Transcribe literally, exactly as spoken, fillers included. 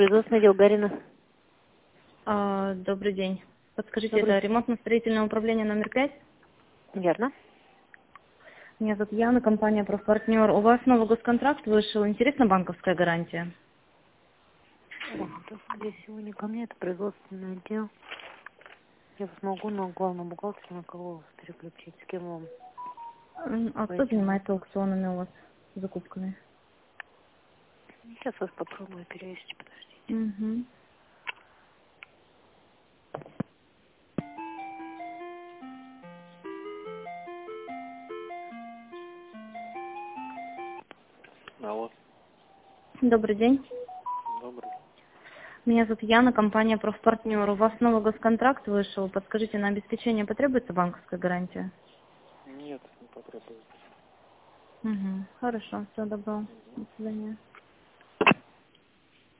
Производственный отдел Гарина. А, добрый день. Подскажите, Добрый. это ремонтно-строительное управление номер пять? Верно. Меня зовут Яна, компания «Профпартнер». У вас новый госконтракт вышел. Интересна банковская гарантия? О, это, скорее всего, не ко мне, это производственный отдел. Я вас могу на главного бухгалтера на кого вас переключить, с кем вам М, А по кто этим занимается вопросам? аукционами у вас, закупками? Сейчас вас попробую перевести, подождите. Угу. Алло, Добрый день. добрый. Меня зовут Яна, компания «Профпартнер». У вас новый госконтракт вышел. Подскажите, на обеспечение потребуется банковская гарантия? Нет, не потребуется. Угу. Хорошо, всего доброго. До свидания.